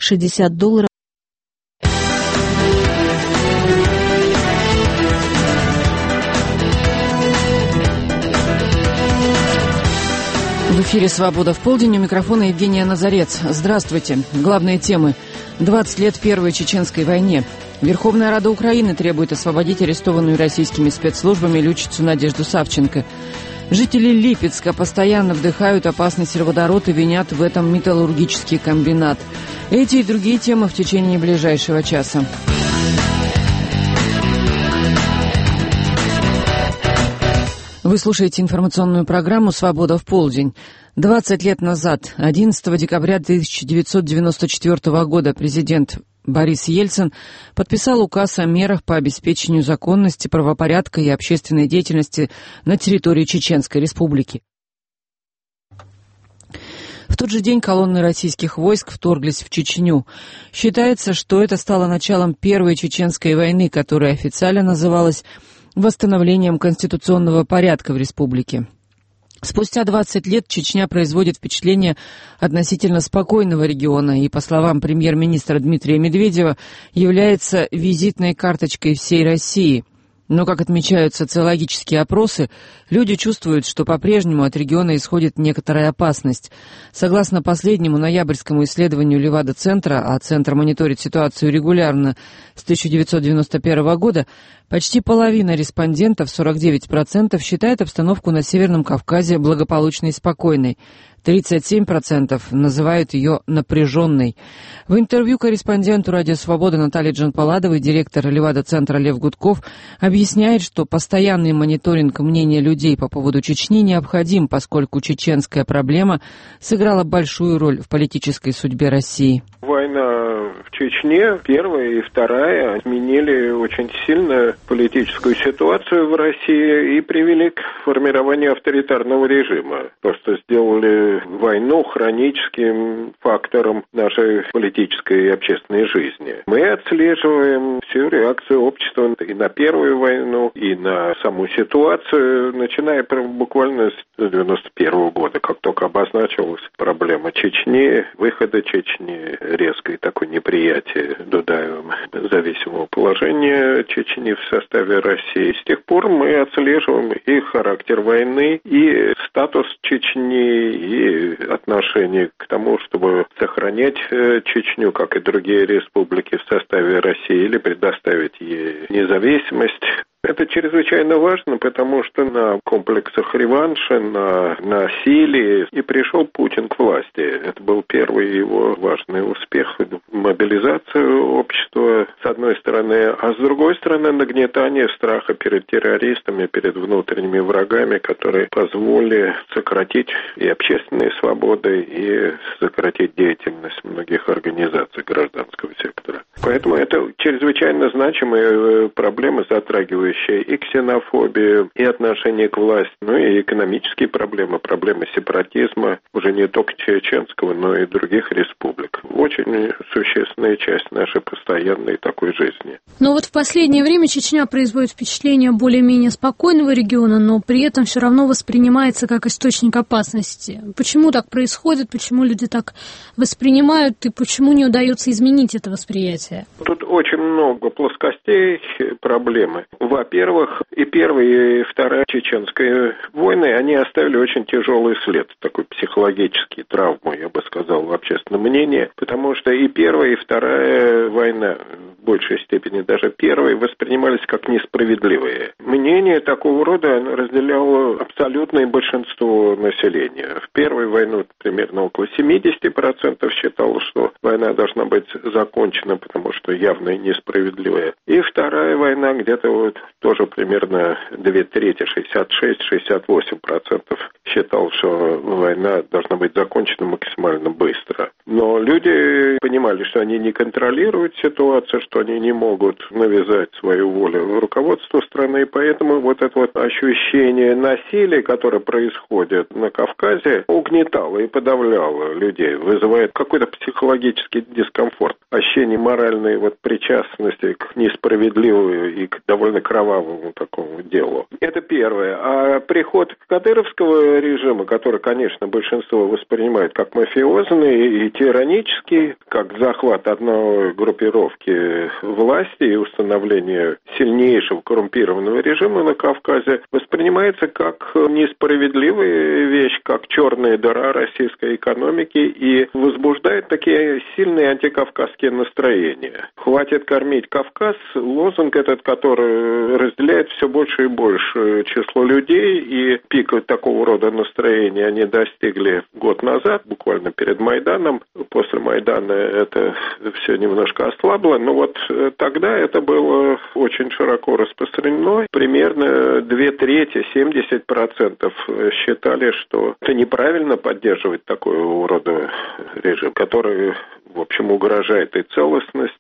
$60. В эфире «Свобода в полдень», у микрофона Евгения Назарец. Здравствуйте. Главные темы. 20 лет Первой Чеченской войне. Верховная Рада Украины требует освободить арестованную российскими спецслужбами летчицу Надежду Савченко. Жители Липецка постоянно вдыхают опасный сероводород и винят в этом металлургический комбинат. Эти и другие темы в течение ближайшего часа. Вы слушаете информационную программу «Свобода в полдень». 20 лет назад, 11 декабря 1994 года, президент Борис Ельцин подписал указ о мерах по обеспечению законности, правопорядка и общественной деятельности на территории Чеченской Республики. В тот же день колонны российских войск вторглись в Чечню. Считается, что это стало началом Первой Чеченской войны, которая официально называлась восстановлением конституционного порядка в республике. Спустя 20 лет Чечня производит впечатление относительно спокойного региона и, по словам премьер-министра Дмитрия Медведева, является визитной карточкой всей России. Но, как отмечают социологические опросы, люди чувствуют, что по-прежнему от региона исходит некоторая опасность. Согласно последнему ноябрьскому исследованию Левада-центра, а Центр мониторит ситуацию регулярно с 1991 года, почти половина респондентов, 49%, считает обстановку на Северном Кавказе благополучной и спокойной. 37% называют ее напряженной. В интервью корреспонденту «Радио Свобода» Наталье Джанпаладовой директор Левада-центра Лев Гудков объясняет, что постоянный мониторинг мнения людей по поводу Чечни необходим, поскольку чеченская проблема сыграла большую роль в политической судьбе России. Война в Чечне, первая и вторая, изменили очень сильно политическую ситуацию в России и привели к формированию авторитарного режима. Просто сделали войну хроническим фактором нашей политической и общественной жизни. Мы отслеживаем всю реакцию общества и на первую войну, и на саму ситуацию, начиная буквально с 1991 года, как только обозначилась проблема Чечни, выхода Чечни, резкое такое неприятие Дудаевым зависимого положения Чечни в составе России. С тех пор мы отслеживаем и характер войны, и статус Чечни, и отношение к тому, чтобы сохранять Чечню, как и другие республики, в составе России или предоставить ей независимость. Это чрезвычайно важно, потому что на комплексах реванша, на насилии и пришел Путин к власти. Это был первый его важный успех – мобилизация общества, с одной стороны, а с другой стороны, нагнетание страха перед террористами, перед внутренними врагами, которые позволили сократить и общественные свободы, и сократить деятельность многих организаций гражданского сектора. Поэтому это чрезвычайно значимые проблемы, затрагивающие и ксенофобию, и отношение к власти, ну и экономические проблемы, проблемы сепаратизма, уже не только чеченского, но и других республик. Очень существенная часть нашей постоянной такой жизни. Но вот в последнее время Чечня производит впечатление более-менее спокойного региона, но при этом все равно воспринимается как источник опасности. Почему так происходит, почему люди так воспринимают и почему не удается изменить это восприятие? Тут очень много плоскостей проблемы. Во-первых, и Первая, и Вторая Чеченская войны, они оставили очень тяжелый след, такой психологический травму, я бы сказал, в общественном мнении, потому что и Первая, и Вторая война, в большей степени даже Первая, воспринимались как несправедливые. Мнение такого рода разделяло абсолютное большинство населения. В Первую войну примерно около 70% считало, что война должна быть закончена, потому что явно несправедливая. И Вторая война где-то вот тоже примерно 2/3, 66-68% считал, что война должна быть закончена максимально быстро. Но люди понимали, что они не контролируют ситуацию, что что они не могут навязать свою волю руководству страны, и поэтому вот это вот ощущение насилия, которое происходит на Кавказе, угнетало и подавляло людей, вызывает какой-то психологический дискомфорт, ощущение моральной вот причастности к несправедливому и к довольно кровавому такому делу. Это первое. А приход кадыровского режима, который, конечно, большинство воспринимает как мафиозный и тиранический, как захват одной группировки власти и установление сильнейшего коррумпированного режима на Кавказе, воспринимается как несправедливая вещь, как черная дыра российской экономики и возбуждает такие сильные антикавказские настроения. «Хватит кормить Кавказ» — лозунг этот, который разделяет все больше и больше число людей, и пик такого рода настроения они достигли год назад, буквально перед Майданом. После Майдана это все немножко ослабло, но вот тогда это было очень широко распространено. Примерно 2/3, 70% считали, что это неправильно поддерживать такого рода режим, который, в общем, угрожает и целостности,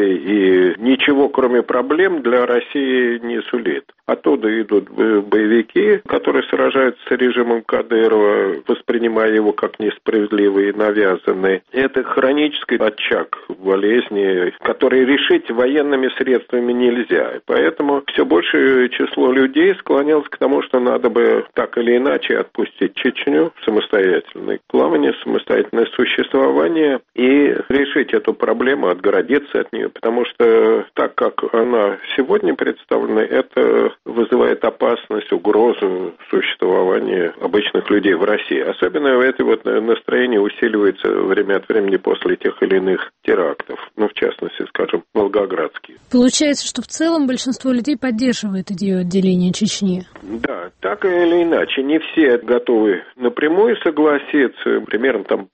и ничего, кроме проблем, для России не сулит. Оттуда идут боевики, которые сражаются с режимом Кадырова, воспринимая его как несправедливый и навязанный. Это хронический очаг болезни, который решить военными средствами нельзя. И поэтому все большее число людей склонялось к тому, что надо бы так или иначе отпустить Чечню в самостоятельное плавание, самостоятельное существование и решить эту проблему, отгородиться от нее, потому что так, как она сегодня представлена, это вызывает опасность, угрозу существования обычных людей в России. Особенно это вот настроение усиливается время от времени после тех или иных терактов, в частности, скажем, волгоградские. Получается, что в целом большинство людей поддерживает идею отделения Чечни? Да, так или иначе, не все готовы напрямую согласиться, примерно там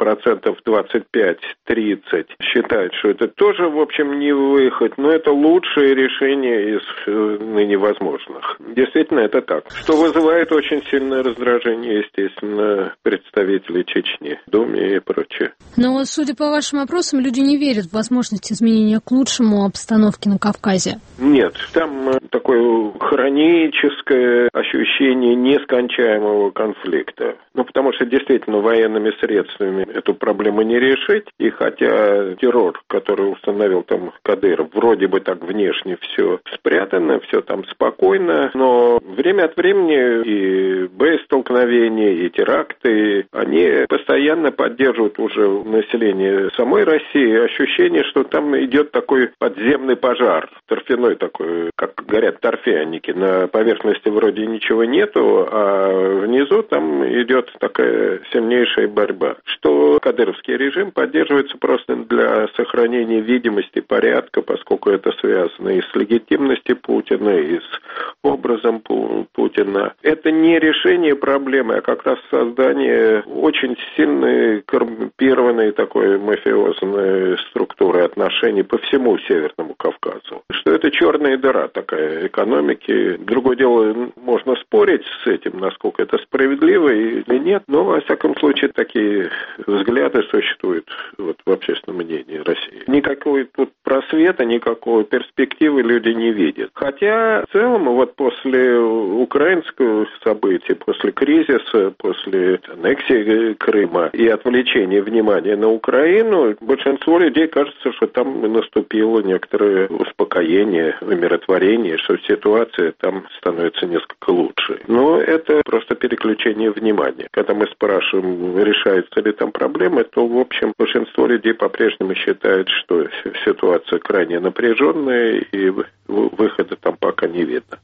25-30% считают, что это тоже, в общем, не выход, но это лучшее решение из ныне возможных. Действительно, это так. Что вызывает очень сильное раздражение, естественно, представителей Чечни, Думе и прочее. Но, судя по вашим опросам, люди не верят в возможность изменения к лучшему обстановки на Кавказе. Нет, там такое хроническое ощущение нескончаемого конфликта. Потому что действительно военными средствами эту проблему не решить. И хотя террор, который установил там Кадыров, вроде бы так внешне все спрятано, все там спокойно, но время от времени и боестолкновения, и теракты, они постоянно поддерживают уже население самой России ощущение, что там идет такой подземный пожар, торфяной такой, как горят торфяники. На поверхности вроде ничего нету, а внизу там идет такая сильнейшая борьба. Что кадыровский режим поддерживается просто для сохранения видимости порядка, поскольку это связано и с легитимностью Путина, и с образом Путина. Это не решение проблемы, а как раз создание очень сильной коррумпированной такой мафиозной структуры отношений по всему Северному Кавказу. Что это черная дыра такая экономики. Другое дело, можно спорить с этим, насколько это справедливо или нет, но, во всяком случае, такие взгляды существуют в общественном мнении России. Никакой тут просвета, никакой перспективы люди не видят. Хотя, в целом, после украинского события, после кризиса, после аннексии Крыма и отвлечения внимания на Украину, большинство людей кажется, что там наступило некоторое успокоение, умиротворение, что ситуация там становится несколько лучше. Но это просто переключение внимания. Когда мы спрашиваем, решаются ли там проблемы, то, в общем, большинство людей по-прежнему считает, что ситуация крайне напряженная и выхода там пока не видно.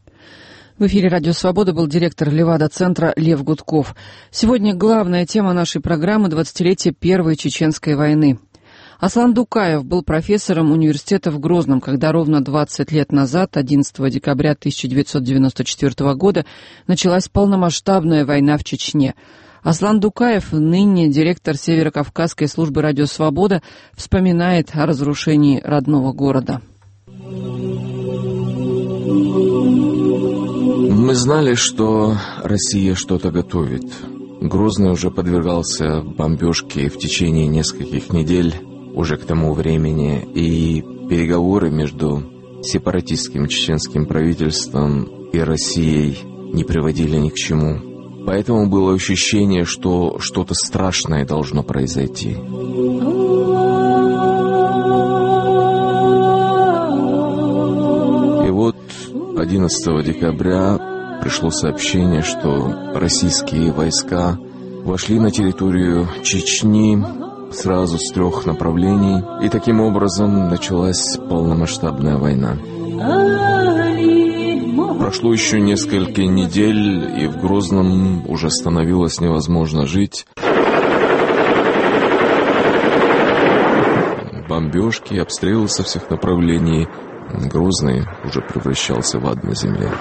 В эфире «Радио Свобода» был директор Левада-центра Лев Гудков. Сегодня главная тема нашей программы – 20-летие Первой Чеченской войны. Аслан Дукаев был профессором университета в Грозном, когда ровно 20 лет назад, 11 декабря 1994 года, началась полномасштабная война в Чечне. Аслан Дукаев, ныне директор Северокавказской службы «Радио Свобода», вспоминает о разрушении родного города. Мы знали, что Россия что-то готовит. Грозный уже подвергался бомбежке в течение нескольких недель. уже к тому времени, и переговоры между сепаратистским чеченским правительством и Россией не приводили ни к чему. Поэтому было ощущение, что что-то страшное должно произойти. И вот 11 декабря пришло сообщение, что российские войска вошли на территорию Чечни сразу с 3 направлений, и таким образом началась полномасштабная война. Прошло еще несколько недель, и в Грозном уже становилось невозможно жить. Бомбежки, обстрелы со всех направлений. Грозный уже превращался в ад на земле.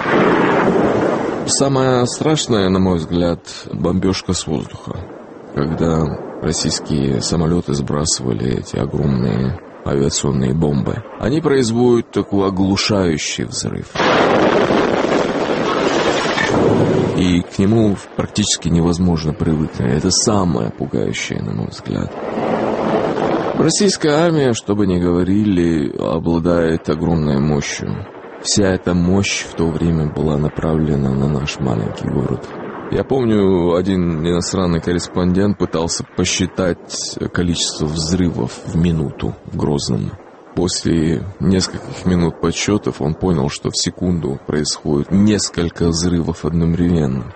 Самое страшное, на мой взгляд, бомбежка с воздуха, когда российские самолеты сбрасывали эти огромные авиационные бомбы. Они производят такой оглушающий взрыв. И к нему практически невозможно привыкнуть. Это самое пугающее, на мой взгляд. Российская армия, что бы ни говорили, обладает огромной мощью. Вся эта мощь в то время была направлена на наш маленький город. Я помню, один иностранный корреспондент пытался посчитать количество взрывов в минуту в Грозном. После нескольких минут подсчетов он понял, что в секунду происходит несколько взрывов одновременно.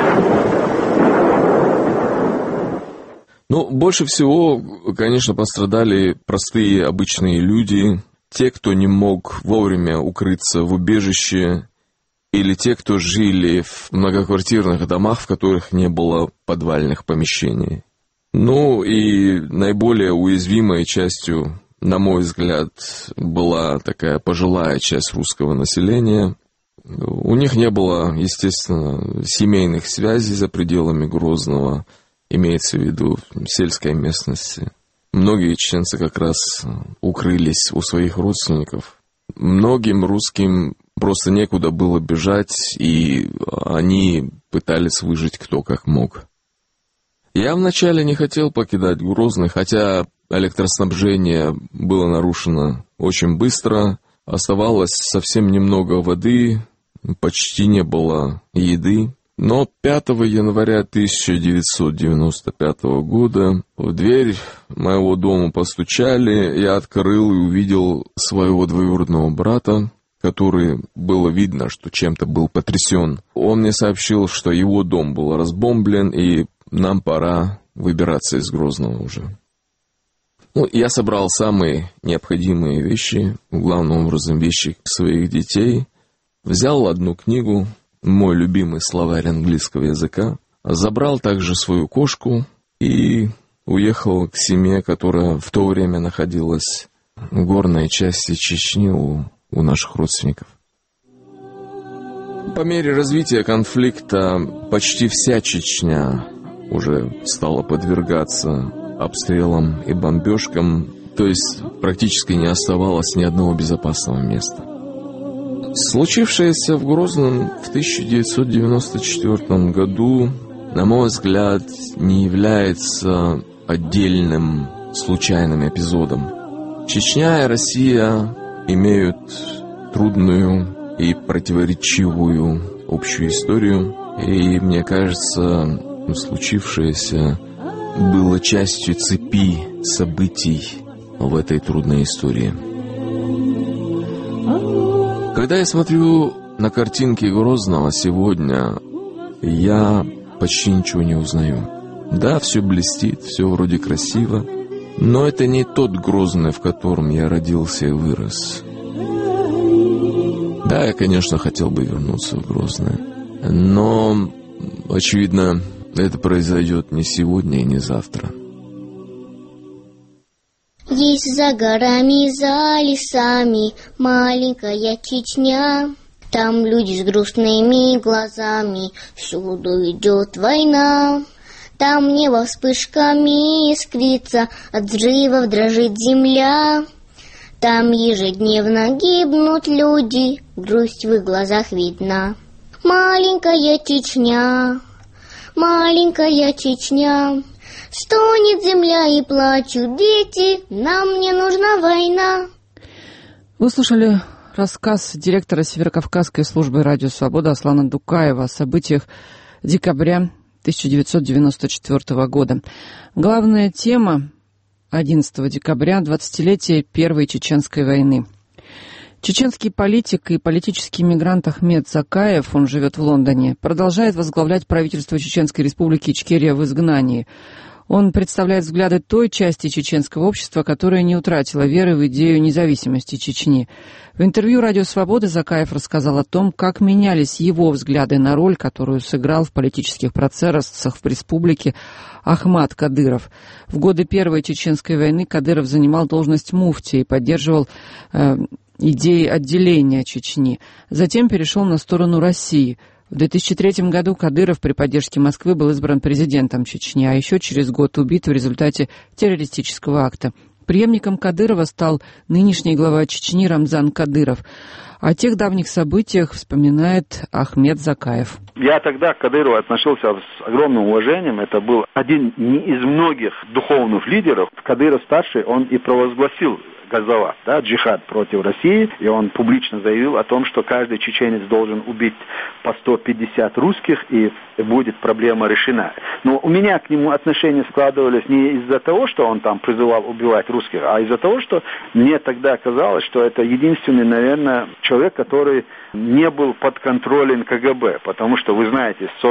Но больше всего, конечно, пострадали простые обычные люди, те, кто не мог вовремя укрыться в убежище, или те, кто жили в многоквартирных домах, в которых не было подвальных помещений. Ну и наиболее уязвимой частью, на мой взгляд, была такая пожилая часть русского населения. У них не было, естественно, семейных связей за пределами Грозного, имеется в виду сельской местности. Многие чеченцы как раз укрылись у своих родственников. Многим русским просто некуда было бежать, и они пытались выжить кто как мог. Я вначале не хотел покидать Грозный, хотя электроснабжение было нарушено очень быстро, оставалось совсем немного воды, почти не было еды. Но 5 января 1995 года в дверь моего дома постучали, я открыл и увидел своего двоюродного брата, который было видно, что чем-то был потрясен. Он мне сообщил, что его дом был разбомблен, и нам пора выбираться из Грозного уже. Я собрал самые необходимые вещи, главным образом вещи своих детей, взял одну книгу, мой любимый словарь английского языка, забрал также свою кошку и уехал к семье, которая в то время находилась в горной части Чечни у наших родственников. По мере развития конфликта почти вся Чечня уже стала подвергаться обстрелам и бомбежкам, то есть практически не оставалось ни одного безопасного места. Случившееся в Грозном в 1994 году, на мой взгляд, не является отдельным случайным эпизодом. Чечня и Россия имеют трудную и противоречивую общую историю, и, мне кажется, случившееся было частью цепи событий в этой трудной истории. Когда я смотрю на картинки Грозного сегодня, я почти ничего не узнаю. Да, все блестит, все вроде красиво, но это не тот Грозный, в котором я родился и вырос. Да, я, конечно, хотел бы вернуться в Грозное, но, очевидно, это произойдет не сегодня и не завтра. Есть за горами, за лесами маленькая Чечня. Там люди с грустными глазами, всюду идет война. Там небо вспышками искрится, от взрывов дрожит земля. Там ежедневно гибнут люди, грусть в их глазах видна. Маленькая Чечня, маленькая Чечня, Стонет земля и плачут дети, нам не нужна война. Вы слушали рассказ директора Северокавказской службы «Радио Свобода» Аслана Дукаева о событиях декабря 1994 года. Главная тема 11 декабря – 20-летие Первой Чеченской войны. Чеченский политик и политический мигрант Ахмед Закаев, он живет в Лондоне, продолжает возглавлять правительство Чеченской республики Ичкерия в изгнании. Он представляет взгляды той части чеченского общества, которая не утратила веры в идею независимости Чечни. В интервью «Радио Свобода» Закаев рассказал о том, как менялись его взгляды на роль, которую сыграл в политических процессах в республике Ахмад Кадыров. В годы Первой Чеченской войны Кадыров занимал должность муфти и поддерживал идеи отделения Чечни. Затем перешел на сторону России. В 2003 году Кадыров при поддержке Москвы был избран президентом Чечни, а еще через год убит в результате террористического акта. Преемником Кадырова стал нынешний глава Чечни Рамзан Кадыров. О тех давних событиях вспоминает Ахмед Закаев. Я тогда к Кадырову относился с огромным уважением. Это был один из многих духовных лидеров. Кадыров-старший, он и провозгласил газоват, джихад против России, и он публично заявил о том, что каждый чеченец должен убить по 150 русских, и будет проблема решена. Но у меня к нему отношения складывались не из-за того, что он там призывал убивать русских, а из-за того, что мне тогда казалось, что это единственный, наверное, человек, который не был под контролем КГБ, потому что, вы знаете, с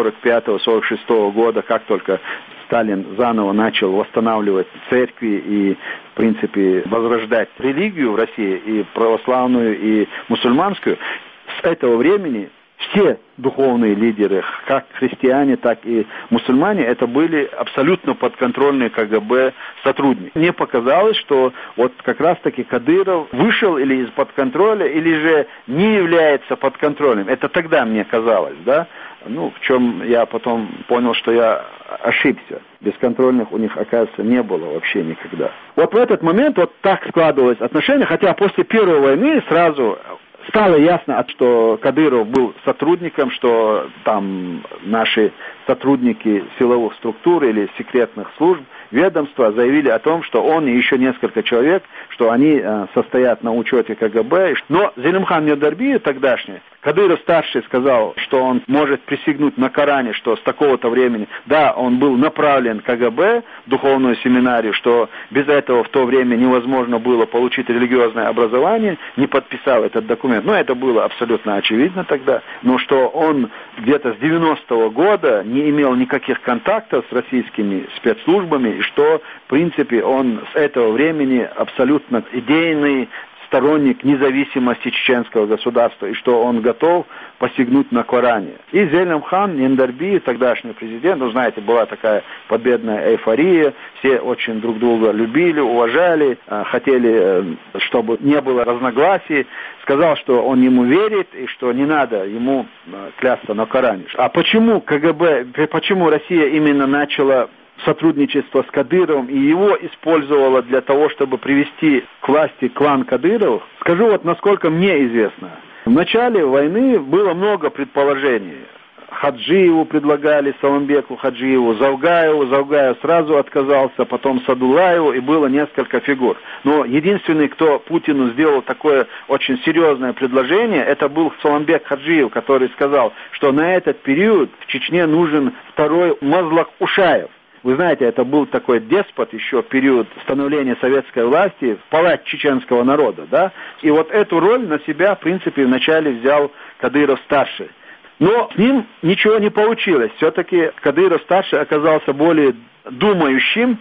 45-46 года, как только Сталин заново начал восстанавливать церкви и, в принципе, возрождать религию в России, и православную, и мусульманскую, с этого времени все духовные лидеры, как христиане, так и мусульмане, это были абсолютно подконтрольные КГБ сотрудники. Мне показалось, что вот как раз-таки Кадыров вышел или из-под контроля, или же не является под контролем. Это тогда мне казалось, да? В чем я потом понял, что я ошибся. Бесконтрольных у них, оказывается, не было вообще никогда. Вот в этот момент вот так складывалось отношение, хотя после Первой войны сразу стало ясно, что Кадыров был сотрудником, что там наши сотрудники силовых структур или секретных служб, ведомства заявили о том, что он и еще несколько человек, что они состоят на учете КГБ. Но Зелимхан Нёдарбиев тогдашний, Кадыров-старший сказал, что он может присягнуть на Коране, что с такого-то времени, да, он был направлен КГБ, духовную семинарию, что без этого в то время невозможно было получить религиозное образование, не подписал этот документ. Это было абсолютно очевидно тогда. Но что он где-то с 90-го года не имел никаких контактов с российскими спецслужбами, и что, в принципе, он с этого времени абсолютно идейный сторонник независимости чеченского государства, и что он готов посягнуть на Коране. И Зелимхан Нёдарбиев, тогдашний президент, знаете, была такая победная эйфория, все очень друг друга любили, уважали, хотели, чтобы не было разногласий, сказал, что он ему верит, и что не надо ему клясться на Коране. А почему КГБ, почему Россия именно начала сотрудничество с Кадыровым и его использовала для того, чтобы привести к власти клан Кадыровых? Скажу насколько мне известно. В начале войны было много предположений. Хаджиеву предлагали, Саламбеку Хаджиеву, Завгаев сразу отказался, потом Садулаеву, и было несколько фигур. Но единственный, кто Путину сделал такое очень серьезное предложение, это был Саламбек Хаджиев, который сказал, что на этот период в Чечне нужен второй Мазлак Ушаев. Вы знаете, это был такой деспот еще в период становления советской власти, палач чеченского народа, да? И вот эту роль на себя, в принципе, вначале взял Кадыров-старший. Но с ним ничего не получилось. Все-таки Кадыров-старший оказался более думающим,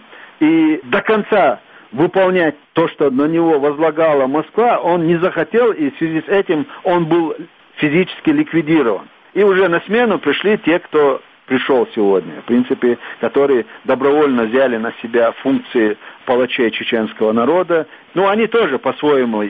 и до конца выполнять то, что на него возлагала Москва, он не захотел, и в связи с этим он был физически ликвидирован. И уже на смену пришли те, кто пришел сегодня, в принципе, которые добровольно взяли на себя функции палачей чеченского народа. Они тоже по-своему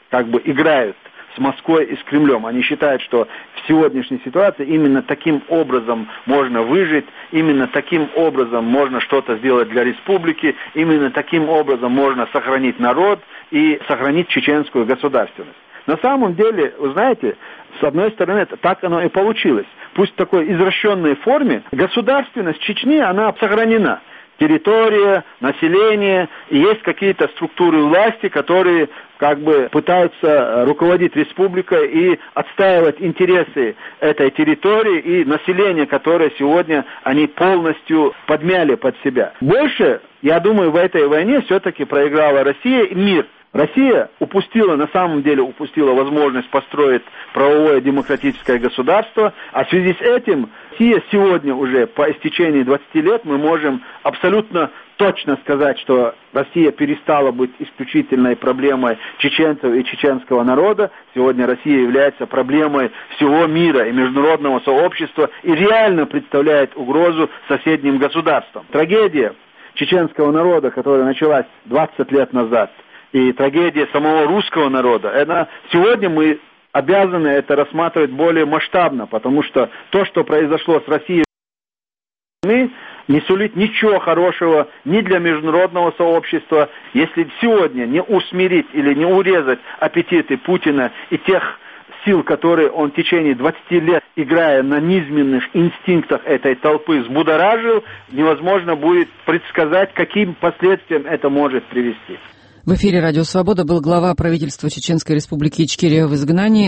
играют с Москвой и с Кремлем. Они считают, что в сегодняшней ситуации именно таким образом можно выжить, именно таким образом можно что-то сделать для республики, именно таким образом можно сохранить народ и сохранить чеченскую государственность. На самом деле, вы знаете, с одной стороны, так оно и получилось. Пусть в такой извращенной форме государственность Чечни, она сохранена. территория, население, и есть какие-то структуры власти, которые как бы пытаются руководить республикой и отстаивать интересы этой территории и населения, которое сегодня они полностью подмяли под себя. Больше, я думаю, в этой войне все-таки проиграла Россия и мир. Россия на самом деле упустила возможность построить правовое демократическое государство, а в связи с этим Россия сегодня уже по истечении 20 лет мы можем абсолютно точно сказать, что Россия перестала быть исключительной проблемой чеченцев и чеченского народа. Сегодня Россия является проблемой всего мира и международного сообщества и реально представляет угрозу соседним государствам. Трагедия чеченского народа, которая началась 20 лет назад, и трагедия самого русского народа, сегодня мы обязаны это рассматривать более масштабно, потому что то, что произошло с Россией, не сулит ничего хорошего ни для международного сообщества, если сегодня не усмирить или не урезать аппетиты Путина и тех сил, которые он в течение 20 лет, играя на низменных инстинктах этой толпы, взбудоражил, невозможно будет предсказать, каким последствиям это может привести. В эфире «Радио Свобода» был глава правительства Чеченской Республики Ичкерия в изгнании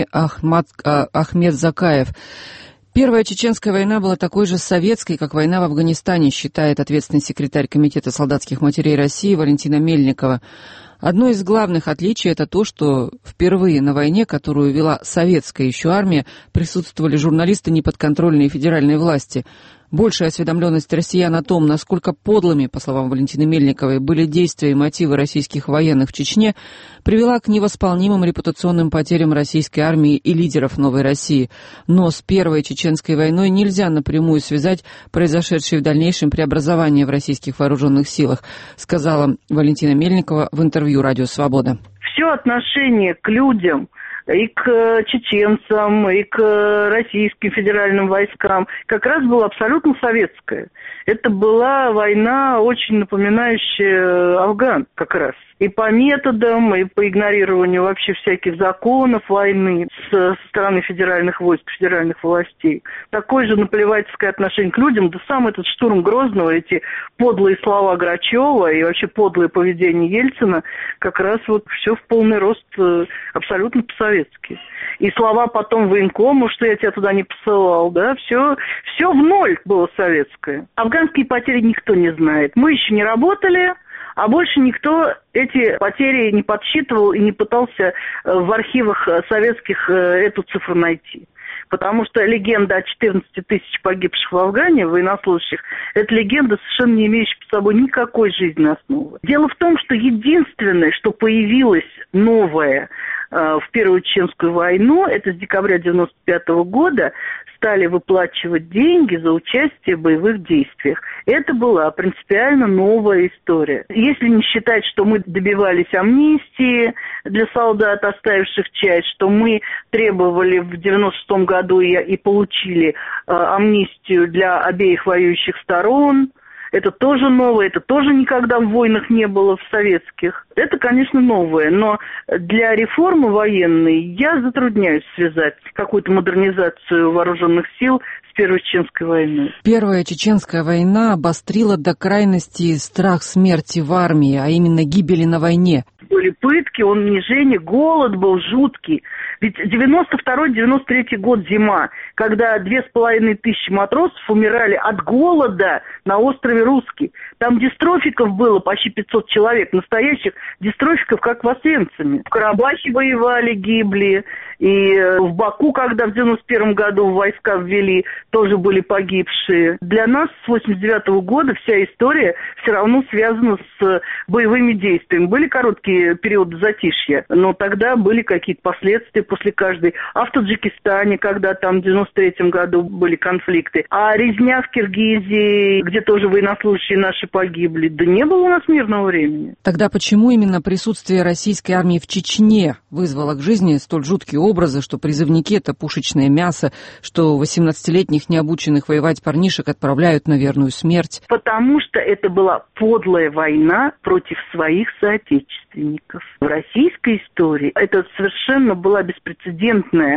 Ахмед Закаев. Первая чеченская война была такой же советской, как война в Афганистане, считает ответственный секретарь Комитета солдатских матерей России Валентина Мельникова. Одно из главных отличий – это то, что впервые на войне, которую вела советская еще армия, присутствовали журналисты неподконтрольной федеральной власти. Большая осведомленность россиян о том, насколько подлыми, по словам Валентины Мельниковой, были действия и мотивы российских военных в Чечне, привела к невосполнимым репутационным потерям российской армии и лидеров Новой России. Но с Первой чеченской войной нельзя напрямую связать произошедшие в дальнейшем преобразования в российских вооруженных силах, сказала Валентина Мельникова в интервью «Радио Свобода». Все отношение к людям, и к чеченцам, и к российским федеральным войскам как раз было абсолютно советское. Это была война, очень напоминающая Афган как раз. И по методам, и по игнорированию вообще всяких законов войны со стороны федеральных войск, федеральных властей. Такое же наплевательское отношение к людям, да сам этот штурм Грозного, эти подлые слова Грачева и вообще подлое поведение Ельцина, как раз вот все в полный рост абсолютно по-советски. И слова потом военкому, что я тебя туда не посылал, да, все в ноль было советское. Афганские потери никто не знает. Мы еще не работали, а больше никто эти потери не подсчитывал и не пытался в архивах советских эту цифру найти. Потому что легенда о 14 тысяч погибших в Афгане, военнослужащих, это легенда, совершенно не имеющая под собой никакой жизненной основы. Дело в том, что единственное, что появилось новое в Первую Чеченскую войну, это с декабря 1995 года, стали выплачивать деньги за участие в боевых действиях. Это была принципиально новая история. Если не считать, что мы добивались амнистии для солдат, оставивших часть, что мы требовали в 1996 году и получили амнистию для обеих воюющих сторон, это тоже новое, это тоже никогда в войнах не было в советских. Это, конечно, новое, но для реформы военной я затрудняюсь связать какую-то модернизацию вооруженных сил с Первой Чеченской войной. Первая Чеченская война обострила до крайности страх смерти в армии, а именно гибели на войне. Были пытки, унижение, голод был жуткий. Ведь 92-93 год зима, когда 2500 матросов умирали от голода на острове Русский. Там дистрофиков было почти 500 человек, настоящих дистрофиков, как в Освенциме. В Карабахе воевали, гибли. И в Баку, когда в 91 году войска ввели, тоже были погибшие. Для нас с 89 года вся история все равно связана с боевыми действиями. Были короткие периоды затишья, но тогда были какие-то последствия после каждой. А в Таджикистане, когда там в 93 году были конфликты. А резня в Киргизии, где тоже военнослужащие наши погибли. Да не было у нас мирного времени. Тогда почему именно присутствие российской армии в Чечне вызвало к жизни столь жуткие образы, что призывники — это пушечное мясо, что 18-летних необученных воевать парнишек отправляют на верную смерть? Потому что это была подлая война против своих соотечественников. В российской истории это совершенно была беспрецедентная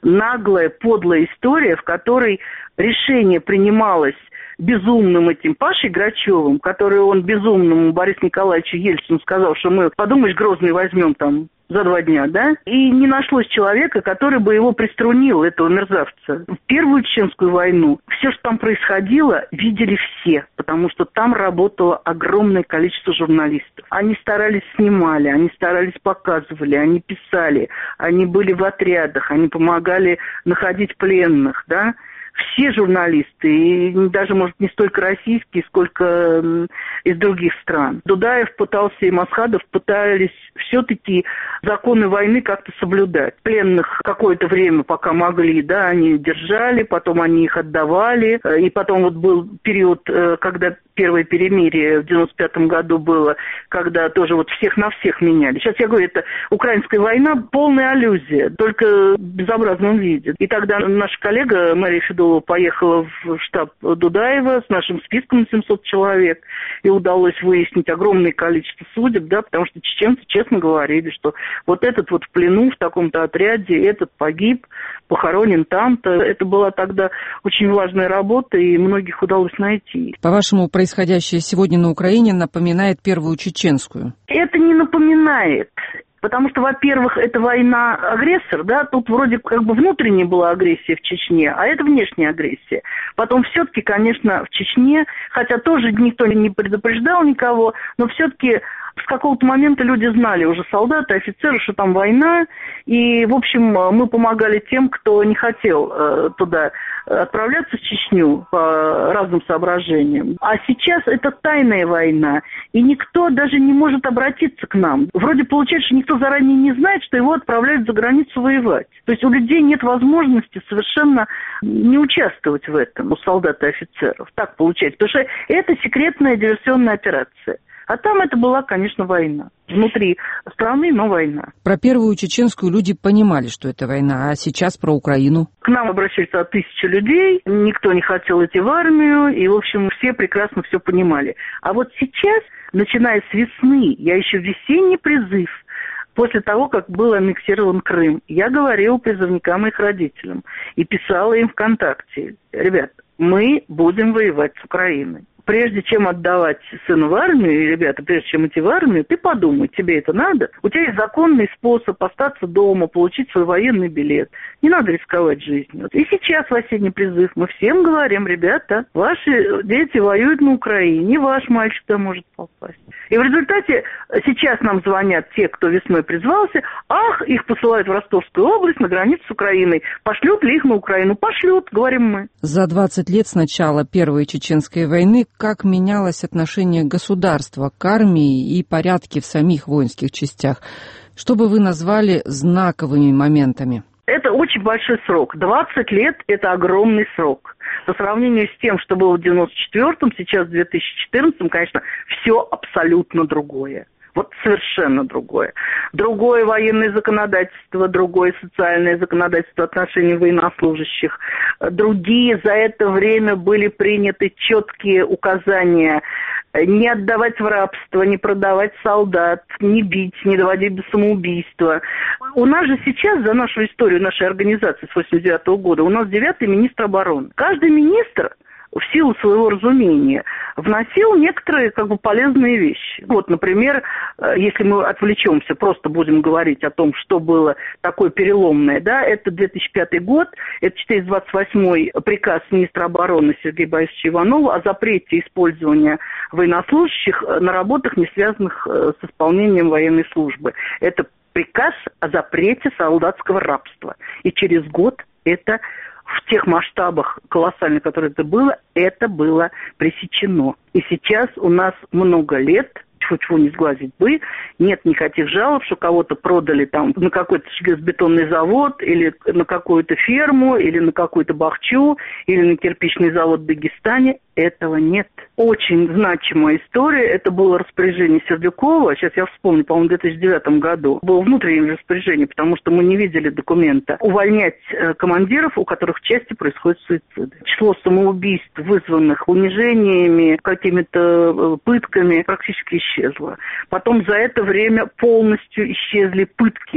наглая, подлая история, в которой решение принималось безумным этим Пашей Грачевым, который он безумному Борису Николаевичу Ельцину сказал, что мы, подумаешь, Грозный возьмем там за 2 дня, да? И не нашлось человека, который бы его приструнил, этого мерзавца. В Первую Чеченскую войну все, что там происходило, видели все, потому что там работало огромное количество журналистов. Они старались, снимали, они старались, показывали, они писали, они были в отрядах, они помогали находить пленных, да? Все журналисты, и даже, может, не столько российские, сколько из других стран. Дудаев пытался, и Масхадов пытались все-таки законы войны как-то соблюдать. Пленных какое-то время, пока могли, да, они держали, потом они их отдавали. И потом вот был период, когда первое перемирие в 95-м году было, когда тоже вот всех на всех меняли. Сейчас я говорю, это украинская война, полная аллюзия, только в безобразном виде. И тогда наша коллега Мария Федулова поехала в штаб Дудаева с нашим списком на 700 человек, и удалось выяснить огромное количество судеб, да, потому что чеченцы честно говорили, что вот этот вот в плену в таком-то отряде, этот погиб, похоронен там-то. Это была тогда очень важная работа, и многих удалось найти. По-вашему, происходящее сегодня на Украине напоминает Первую Чеченскую? Это не напоминает. Потому что, во-первых, это война-агрессор, да, тут вроде как бы внутренняя была агрессия в Чечне, а это внешняя агрессия. Потом все-таки, конечно, в Чечне, хотя тоже никто не предупреждал никого, но все-таки с какого-то момента люди знали, уже солдаты, офицеры, что там война, и, в общем, мы помогали тем, кто не хотел туда отправляться в Чечню по разным соображениям. А сейчас это тайная война, и никто даже не может обратиться к нам. Вроде получается, что никто заранее не знает, что его отправляют за границу воевать. То есть у людей нет возможности совершенно не участвовать в этом, у солдат и офицеров. Так получается, потому что это секретная диверсионная операция. А там это была, конечно, война. Внутри страны, но война. Про Первую Чеченскую люди понимали, что это война, а сейчас про Украину? К нам обращались 1000 людей, никто не хотел идти в армию, и, в общем, все прекрасно все понимали. А вот сейчас, начиная с весны, я еще весенний призыв, после того, как был аннексирован Крым, я говорила призывникам и их родителям и писала им ВКонтакте: ребят, мы будем воевать с Украиной. Прежде чем отдавать сына в армию, ребята, прежде чем идти в армию, ты подумай, тебе это надо? У тебя есть законный способ остаться дома, получить свой военный билет. Не надо рисковать жизнью. И сейчас в осенний призыв мы всем говорим: ребята, ваши дети воюют на Украине, ваш мальчик там может попасть. И в результате сейчас нам звонят те, кто весной призвался: ах, их посылают в Ростовскую область, на границу с Украиной. Пошлют ли их на Украину? Пошлют, говорим мы. За 20 лет с начала Первой Чеченской войны как менялось отношение государства к армии и порядки в самих воинских частях? Что бы вы назвали знаковыми моментами? Это очень большой срок. 20 лет – это огромный срок. По сравнению с тем, что было в 94-м, сейчас в 2014-м, конечно, все абсолютно другое. Вот совершенно другое. Другое военное законодательство, другое социальное законодательство отношений военнослужащих. Другие за это время были приняты четкие указания: не отдавать в рабство, не продавать солдат, не бить, не доводить до самоубийства. У нас же сейчас, за нашу историю нашей организации с 89-го года, у нас 9-й министр обороны. Каждый министр в силу своего разумения вносил некоторые полезные вещи. Вот, например, если мы отвлечемся, просто будем говорить о том, что было такое переломное, да, это 2005 год, это 428-й приказ министра обороны Сергея Борисовича Иванова о запрете использования военнослужащих на работах, не связанных с исполнением военной службы. Это приказ о запрете солдатского рабства. И через год это в тех масштабах колоссальных, которые это было пресечено. И сейчас у нас много лет, тьфу-тьфу, не сглазить бы, нет никаких жалоб, что кого-то продали там на какой-то железобетонный завод, или на какую-то ферму, или на какую-то бахчу, или на кирпичный завод в Дагестане. Этого нет. Очень значимая история. Это было распоряжение Сердюкова. Сейчас я вспомню, по-моему, в 2009 году. Было внутреннее распоряжение, потому что мы не видели документа. Увольнять командиров, у которых в части происходят суициды. Число самоубийств, вызванных унижениями, какими-то пытками, практически исчезло. Потом за это время полностью исчезли пытки,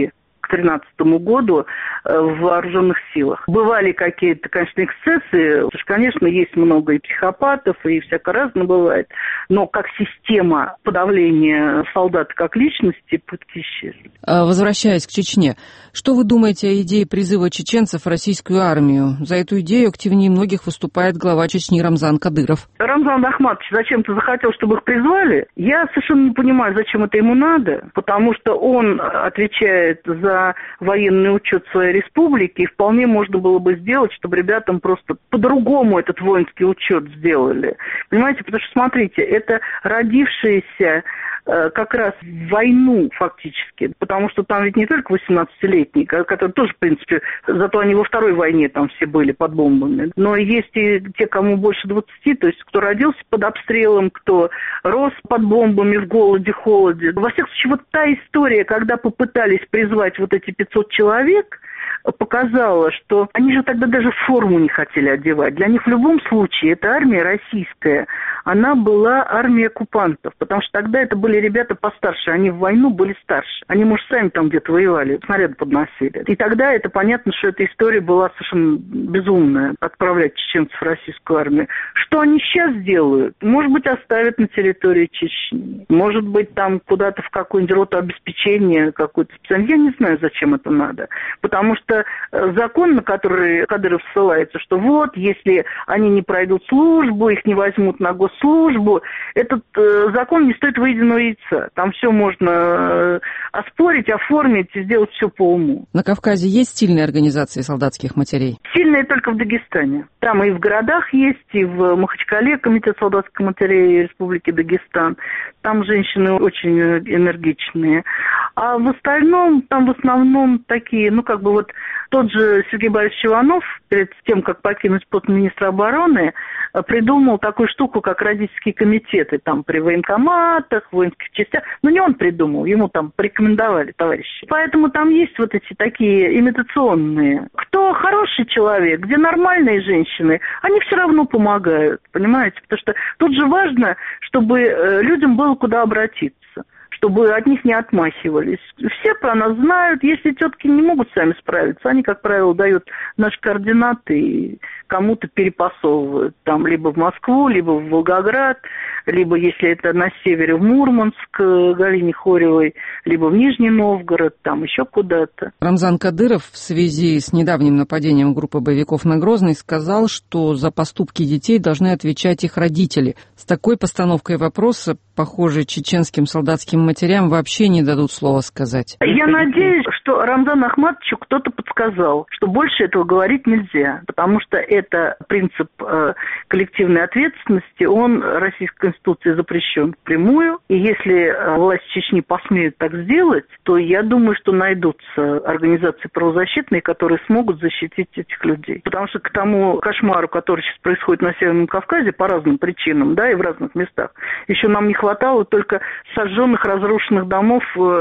к 2013 году в вооруженных силах. Бывали какие-то, конечно, эксцессы, потому что, конечно, есть много и психопатов, и всяко разно бывает, но как система подавления солдат как личности пути исчезли. Возвращаясь к Чечне, что вы думаете о идее призыва чеченцев в российскую армию? За эту идею активнее многих выступает глава Чечни Рамзан Кадыров. Рамзан Ахматович зачем-то захотел, чтобы их призвали. Я совершенно не понимаю, зачем это ему надо, потому что он отвечает за военный учет своей республики, и вполне можно было бы сделать, чтобы ребятам просто по-другому этот воинский учет сделали. Понимаете, потому что, смотрите, это родившиеся как раз в войну фактически, потому что там ведь не только 18-летние, которые тоже, в принципе, зато они во второй войне там все были под бомбами, но есть и те, кому больше 20, то есть кто родился под обстрелом, кто рос под бомбами в голоде, холоде. Во всяком случае, вот та история, когда попытались призвать вот эти 500 человек, показала, что они же тогда даже форму не хотели одевать. Для них в любом случае эта армия российская, она была армией оккупантов, потому что тогда это были ребята постарше, они в войну были старше. Они, может, сами там где-то воевали, снаряды подносили. И тогда это понятно, что эта история была совершенно безумная, отправлять чеченцев в российскую армию. Что они сейчас делают? Может быть, оставят на территории Чечни. Может быть, там куда-то в какую-нибудь роту обеспечения какую-то специальную. Я не знаю, зачем это надо. Потому что закон, на который Кадыров ссылается, что вот, если они не пройдут службу, их не возьмут на госслужбу, этот закон не стоит выеденного яйца. Там все можно оспорить, оформить и сделать все по уму. На Кавказе есть сильные организации солдатских матерей? Сильные только в Дагестане. Там и в городах есть, и в Махачкале комитет солдатских матерей Республики Дагестан. Там женщины очень энергичные. А в остальном, там в основном такие, вот тот же Сергей Борисович Иванов, перед тем, как покинуть пост министра обороны, придумал такую штуку, как родительские комитеты, там при военкоматах, воинских частях. Не он придумал, ему там порекомендовали товарищи. Поэтому там есть вот эти такие имитационные. Кто хороший человек, где нормальные женщины, они все равно помогают, понимаете? Потому что тут же важно, чтобы людям было куда обратиться, чтобы от них не отмахивались. Все про нас знают. Если тетки не могут сами справиться, они, как правило, дают наши координаты и кому-то перепасовывают. Там либо в Москву, либо в Волгоград, либо, если это на севере, в Мурманск, Галине Хоревой, либо в Нижний Новгород, там еще куда-то. Рамзан Кадыров в связи с недавним нападением группы боевиков на Грозный сказал, что за поступки детей должны отвечать их родители. С такой постановкой вопроса, похоже, чеченским солдатским матерям вообще не дадут слова сказать. Я надеюсь, что Рамзану Ахматовичу кто-то подсказал, что больше этого говорить нельзя, потому что это принцип коллективной ответственности, он Российской Конституцией запрещен впрямую, и если власть Чечни посмеют так сделать, то я думаю, что найдутся организации правозащитные, которые смогут защитить этих людей. Потому что к тому кошмару, который сейчас происходит на Северном Кавказе по разным причинам, и в разных местах, еще нам не хватало только сожженных, разрушенных домов,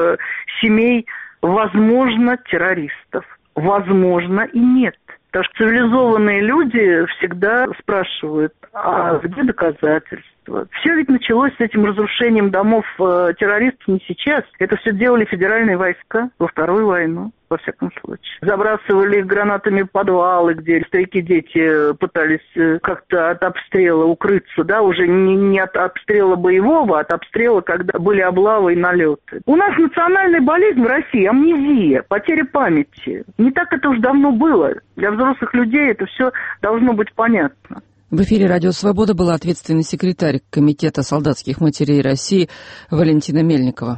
семей, возможно, террористов. Возможно, и нет. Потому что цивилизованные люди всегда спрашивают, а где доказательства? Все ведь началось с этим разрушением домов террористов не сейчас. Это все делали федеральные войска во Вторую войну, во всяком случае. Забрасывали гранатами подвалы, где старики-дети пытались как-то от обстрела укрыться, уже не от обстрела боевого, а от обстрела, когда были облавы и налеты. У нас национальная болезнь в России – амнезия, потеря памяти. Не так это уж давно было. Для взрослых людей это все должно быть понятно. В эфире «Радио Свобода» была ответственный секретарь Комитета солдатских матерей России Валентина Мельникова.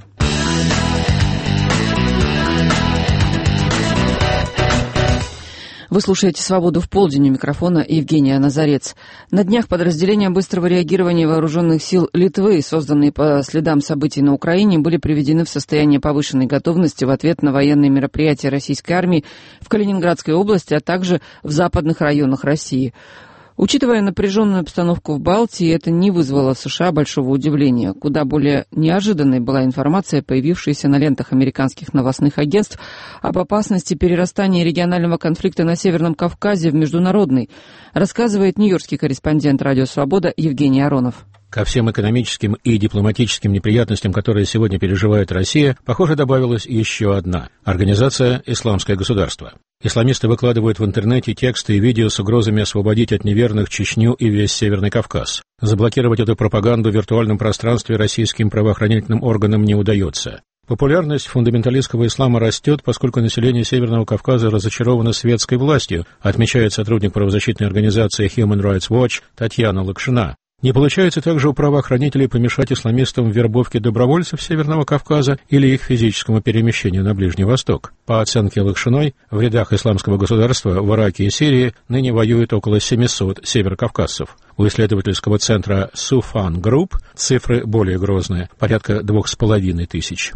Вы слушаете «Свободу в полдень», у микрофона Евгения Назарец. На днях подразделения быстрого реагирования вооруженных сил Литвы, созданные по следам событий на Украине, были приведены в состояние повышенной готовности в ответ на военные мероприятия российской армии в Калининградской области, а также в западных районах России. Учитывая напряженную обстановку в Балтии, это не вызвало в США большого удивления. Куда более неожиданной была информация, появившаяся на лентах американских новостных агентств об опасности перерастания регионального конфликта на Северном Кавказе в международный, рассказывает нью-йоркский корреспондент «Радио Свобода» Евгений Аронов. Ко всем экономическим и дипломатическим неприятностям, которые сегодня переживает Россия, похоже, добавилась еще одна – организация «Исламское государство». Исламисты выкладывают в интернете тексты и видео с угрозами освободить от неверных Чечню и весь Северный Кавказ. Заблокировать эту пропаганду в виртуальном пространстве российским правоохранительным органам не удается. Популярность фундаменталистского ислама растет, поскольку население Северного Кавказа разочаровано светской властью, отмечает сотрудник правозащитной организации Human Rights Watch Татьяна Лакшина. Не получается также у правоохранителей помешать исламистам в вербовке добровольцев Северного Кавказа или их физическому перемещению на Ближний Восток. По оценке Лакшиной, в рядах исламского государства в Ираке и Сирии ныне воюет около 700 северокавказцев. У исследовательского центра Суфан Групп цифры более грозные – порядка 2500.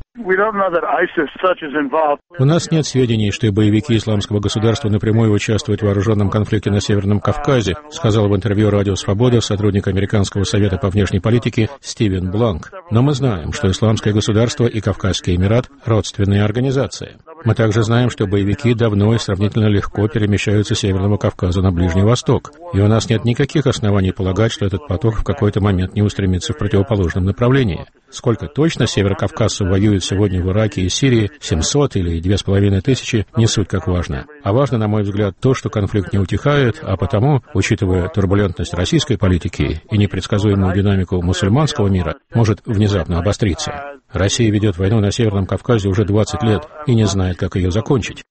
У нас нет сведений, что боевики исламского государства напрямую участвуют в вооруженном конфликте на Северном Кавказе, сказал в интервью «Радио Свобода» сотрудник Американского совета по внешней политике Стивен Бланк. Но мы знаем, что Исламское государство и Кавказский Эмират – родственные организации. Мы также знаем, что боевики давно и сравнительно легко перемещаются с Северного Кавказа на Ближний Восток, и у нас нет никаких оснований полагать, что этот поток в какой-то момент не устремится в противоположном направлении. Сколько точно северокавказцев воюют сегодня в Ираке и Сирии, 700 или 2500, не суть как важно. А важно, на мой взгляд, то, что конфликт не утихает, а потому, учитывая турбулентность российской политики и непредсказуемую динамику мусульманского мира, может внезапно обостриться. Россия ведет войну на Северном Кавказе уже 20 лет и не знает, как ее закончить.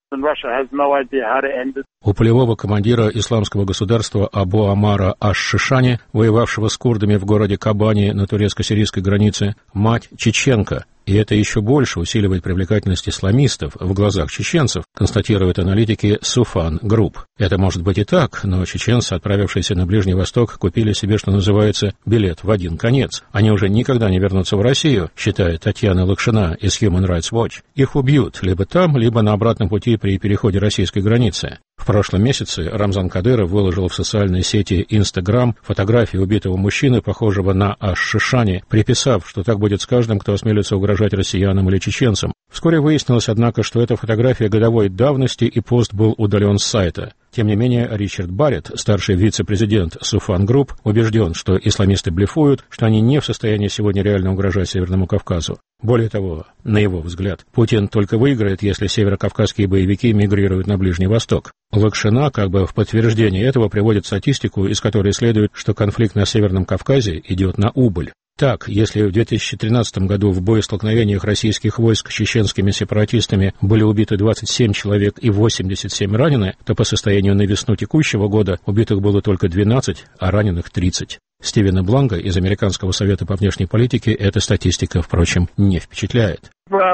У полевого командира исламского государства Абу Амара Аш-Шишани, воевавшего с курдами в городе Кабани на турецко-сирийской границе, мать чеченка. И это еще больше усиливает привлекательность исламистов в глазах чеченцев, констатируют аналитики Суфан Групп. Это может быть и так, но чеченцы, отправившиеся на Ближний Восток, купили себе, что называется, билет в один конец. Они уже никогда не вернутся в Россию, считает Татьяна Лакшина из Human Rights Watch. Их убьют либо там, либо на обратном пути при переходе российской границы. В прошлом месяце Рамзан Кадыров выложил в социальной сети Instagram фотографию убитого мужчины, похожего на Аш-Шишани, приписав, что так будет с каждым, кто осмелится угрожать россиянам или чеченцам. Вскоре выяснилось, однако, что эта фотография годовой давности, и пост был удален с сайта. Тем не менее, Ричард Барретт, старший вице-президент Суфан Групп, убежден, что исламисты блефуют, что они не в состоянии сегодня реально угрожать Северному Кавказу. Более того, на его взгляд, Путин только выиграет, если северокавказские боевики мигрируют на Ближний Восток. Лакшина, как бы в подтверждение этого, приводит статистику, из которой следует, что конфликт на Северном Кавказе идет на убыль. Так, если в 2013 году в боестолкновениях российских войск с чеченскими сепаратистами были убиты 27 человек и 87 ранены, то по состоянию на весну текущего года убитых было только 12, а раненых 30. Стивена Бланка из Американского совета по внешней политике эта статистика, впрочем, не впечатляет.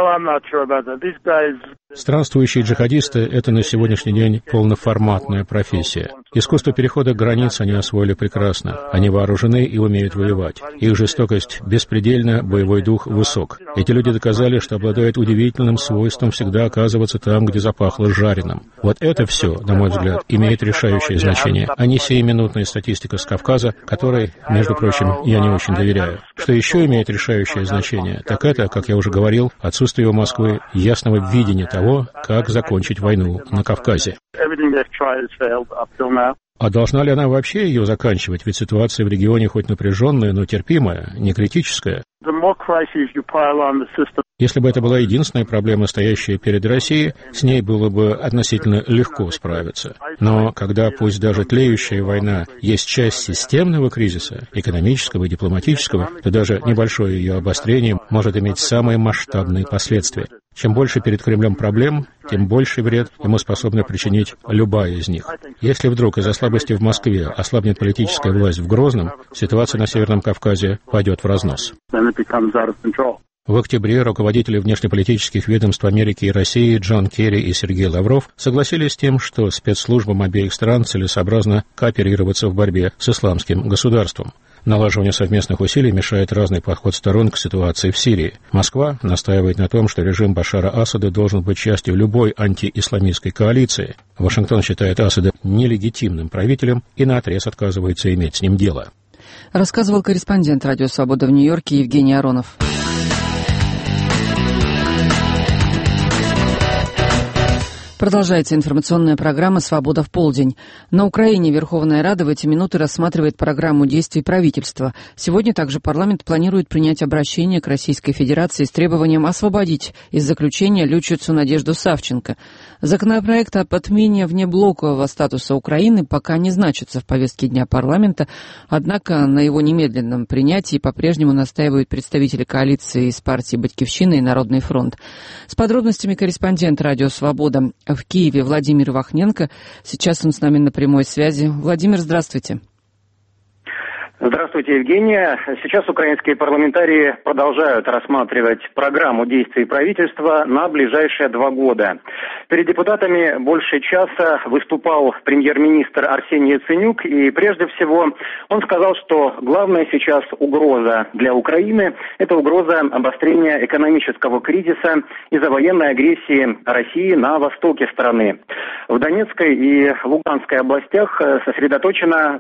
Странствующие джихадисты – это на сегодняшний день полноформатная профессия. Искусство перехода границ они освоили прекрасно. Они вооружены и умеют воевать. Их жестокость беспредельна, боевой дух высок. Эти люди доказали, что обладают удивительным свойством всегда оказываться там, где запахло жареным. Вот это все, на мой взгляд, имеет решающее значение, а не сиюминутная статистика с Кавказа, которой, между прочим, я не очень доверяю. Что еще имеет решающее значение, так это, как я уже говорил, отсутствие у Москвы ясного видения того, как закончить войну на Кавказе. А должна ли она вообще ее заканчивать? Ведь ситуация в регионе хоть напряженная, но терпимая, не критическая. Если бы это была единственная проблема, стоящая перед Россией, с ней было бы относительно легко справиться. Но когда пусть даже тлеющая война есть часть системного кризиса, экономического и дипломатического, то даже небольшое ее обострение может иметь самые масштабные последствия. Чем больше перед Кремлем проблем, тем больший вред ему способна причинить любая из них. Если вдруг из-за слабости в Москве ослабнет политическая власть в Грозном, ситуация на Северном Кавказе пойдет в разнос. В октябре руководители внешнеполитических ведомств Америки и России Джон Керри и Сергей Лавров согласились с тем, что спецслужбам обеих стран целесообразно кооперироваться в борьбе с исламским государством. Налаживанию совместных усилий мешает разный подход сторон к ситуации в Сирии. Москва настаивает на том, что режим Башара Асада должен быть частью любой антиисламистской коалиции. Вашингтон считает Асада нелегитимным правителем и наотрез отказывается иметь с ним дело. Рассказывал корреспондент «Радио Свобода» в Нью-Йорке Евгений Аронов. Продолжается информационная программа «Свобода в полдень». На Украине Верховная Рада в эти минуты рассматривает программу действий правительства. Сегодня также парламент планирует принять обращение к Российской Федерации с требованием освободить из заключения летчицу Надежду Савченко. Законопроект об отмене внеблокового статуса Украины пока не значится в повестке дня парламента, однако на его немедленном принятии по-прежнему настаивают представители коалиции из партии «Батькивщина» и «Народный фронт». С подробностями корреспондент «Радио Свобода» в Киеве Владимир Ивахненко. Сейчас он с нами на прямой связи. Владимир, здравствуйте. Здравствуйте, Евгения. Сейчас украинские парламентарии продолжают рассматривать программу действий правительства на ближайшие 2 года. Перед депутатами больше часа выступал премьер-министр Арсений Яценюк, и прежде всего он сказал, что главная сейчас угроза для Украины – это угроза обострения экономического кризиса из-за военной агрессии России на востоке страны. В Донецкой и Луганской областях сосредоточено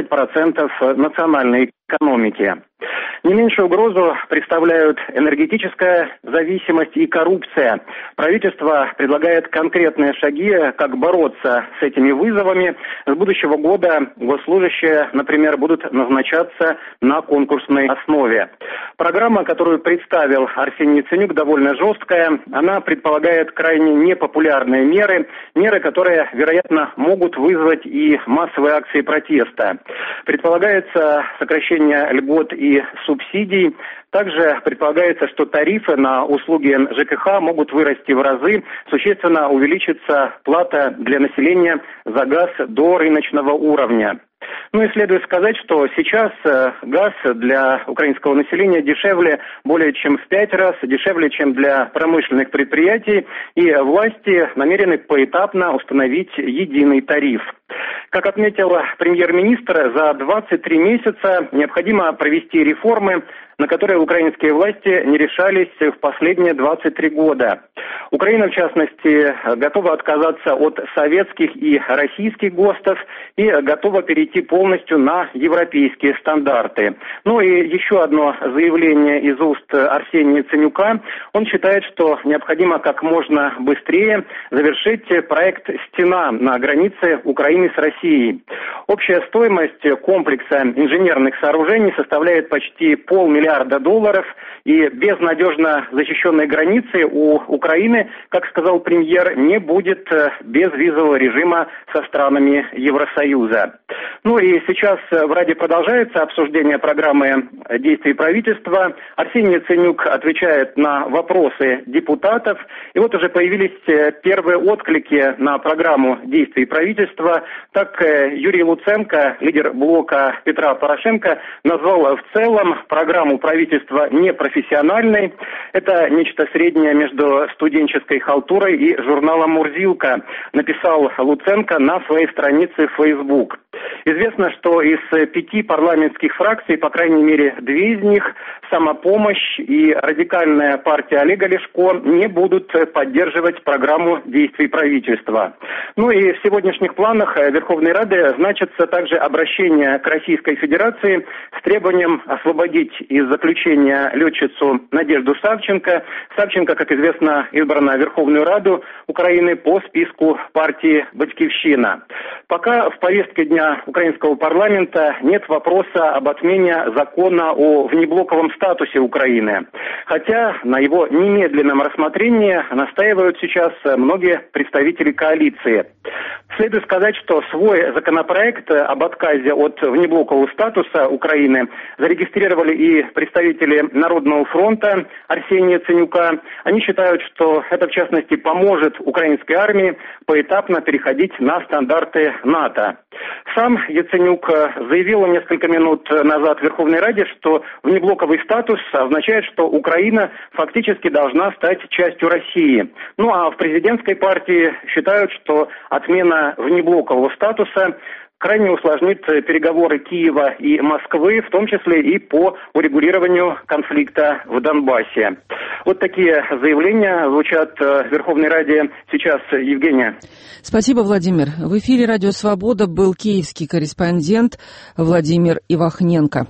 20% национальной экономики. Не меньшую угрозу представляют энергетическая зависимость и коррупция. Правительство предлагает конкретные шаги, как бороться с этими вызовами. С будущего года госслужащие, например, будут назначаться на конкурсной основе. Программа, которую представил Арсений Яценюк, довольно жесткая. Она предполагает крайне непопулярные меры, которые, вероятно, могут вызвать и массовые акции протеста. Предполагается сокращение льгот и субсидий. Также предполагается, что тарифы на услуги ЖКХ могут вырасти в разы, существенно увеличится плата для населения за газ до рыночного уровня. Ну и следует сказать, что сейчас газ для украинского населения дешевле более чем в 5 раз, дешевле, чем для промышленных предприятий, и власти намерены поэтапно установить единый тариф. Как отметил премьер-министр, за 23 месяца необходимо провести реформы, на которые украинские власти не решались в последние 23 года. Украина, в частности, готова отказаться от советских и российских ГОСТов и готова перейти полностью на европейские стандарты. Ну и еще одно заявление из уст Арсения Яценюка. Он считает, что необходимо как можно быстрее завершить проект «Стена» на границе Украины с Россией. Общая стоимость комплекса инженерных сооружений составляет почти $500 миллиарда, и без надежно защищенной границы у Украины, как сказал премьер, не будет безвизового режима со странами Евросоюза. Ну и сейчас в Раде продолжается обсуждение программы действий правительства. Арсений Яценюк отвечает на вопросы депутатов. И вот уже появились первые отклики на программу действий правительства. Так Юрий Луценко, лидер блока Петра Порошенко, назвал в целом программу правительства непрофессиональной. Это нечто среднее между студенческой халтурой и журналом «Мурзилка», написал Луценко на своей странице в Facebook. Известно, что из 5 парламентских фракций, по крайней мере 2 из них, «Самопомощь» и радикальная партия Олега Ляшко, не будут поддерживать программу действий правительства. Ну и в сегодняшних планах Верховной Рады значится также обращение к Российской Федерации с требованием освободить из заключения летчицу Надежду Савченко. Савченко, как известно, избрана в Верховную Раду Украины по списку партии «Батькивщина». Пока в повестке дня украинского парламента нет вопроса об отмене закона о внеблоковом статусе Украины. Хотя на его немедленном рассмотрении настаивают сейчас многие представители коалиции. Следует сказать, что свой законопроект об отказе от внеблокового статуса Украины зарегистрировали и представители Народного фронта Арсения Яценюка. Они считают, что это, в частности, поможет украинской армии поэтапно переходить на стандарты НАТО. Сам Яценюк заявил несколько минут назад в Верховной Раде, что внеблоковый статус означает, что Украина фактически должна стать частью России. Ну а в президентской партии считают, что отмена внеблокового статуса крайне усложнит переговоры Киева и Москвы, в том числе и по урегулированию конфликта в Донбассе. Вот такие заявления звучат в Верховной Раде сейчас. Евгения. Спасибо, Владимир. В эфире «Радио Свобода» был киевский корреспондент Владимир Ивахненко.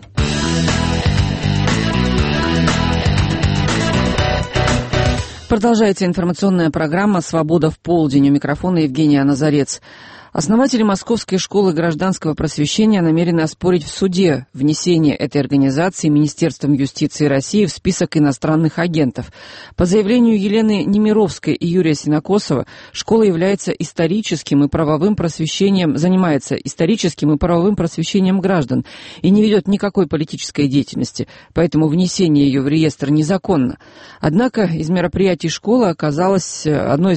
Продолжается информационная программа «Свобода в полдень». У микрофона Евгения Назарец. Основатели Московской школы гражданского просвещения намерены оспорить в суде внесение этой организации Министерством юстиции России в список иностранных агентов. По заявлению Елены Немировской и Юрия Синокосова, школа занимается историческим и правовым просвещением граждан и не ведет никакой политической деятельности, поэтому внесение ее в реестр незаконно. Однако одно из мероприятий школы оказалось